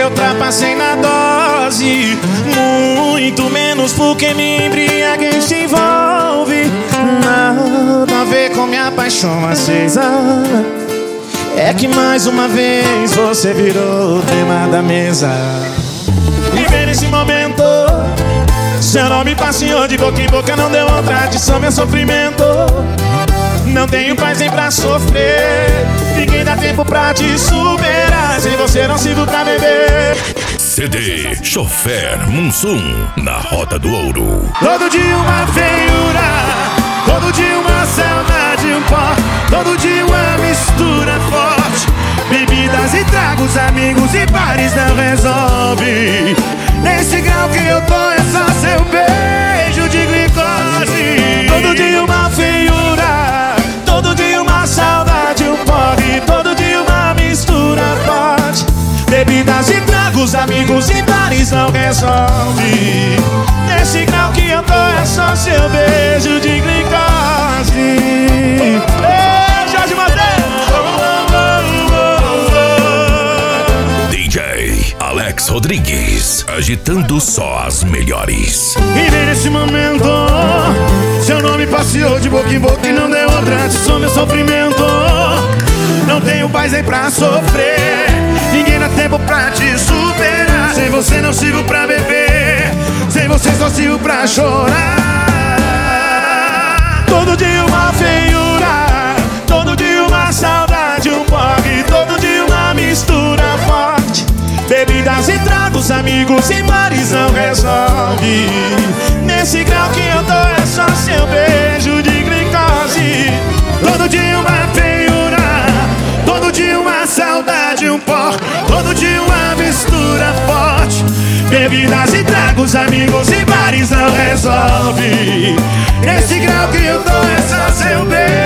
porque eu trapacei na dose, muito menos porque me embriaguei se envolve. Nada a ver com minha paixão acesa, é que mais uma vez você virou o tema da mesa. Viver nesse momento, seu nome passeou de boca em boca, não deu outra adição, meu sofrimento. Não tenho paz nem pra sofrer, ninguém dá tempo pra te superar. Sem você não sirvo pra beber. CD Chofer Munsum, na Rota do Ouro. Todo dia uma feiura, todo dia uma saudade, um pó, todo dia uma mistura forte. Bebidas e tragos, amigos e bares não resolve. Nesse grau que eu tô é só seu beijo de glicose. Todo dia uma feiura, todo dia uma saudade, um porre, todo dia uma mistura forte. Bebidas e tragos, amigos e bares não resolve. Nesse grau que eu tô é só seu beijo de glicose. Ei, Jorge Mateus! DJ Alex Rodrigues, agitando só as melhores. E nesse momento, seu nome passeou de boca em boca e não deu outra adição, meu sofrimento. Não tenho paz nem pra sofrer, ninguém dá tempo pra te superar. Sem você não sirvo pra beber, sem você só sirvo pra chorar. Todo dia uma feiura, todo dia uma saudade, um porre, todo dia uma mistura forte. Bebidas e tragos, amigos e bares não resolve. Nesse grau que eu tô é só seu beijo de glicose. Todo dia uma feiura, todo dia uma saudade, um pó, todo dia uma mistura forte. Bebidas e tragos, amigos e bares não resolve. Nesse grau que eu tô é só seu beijo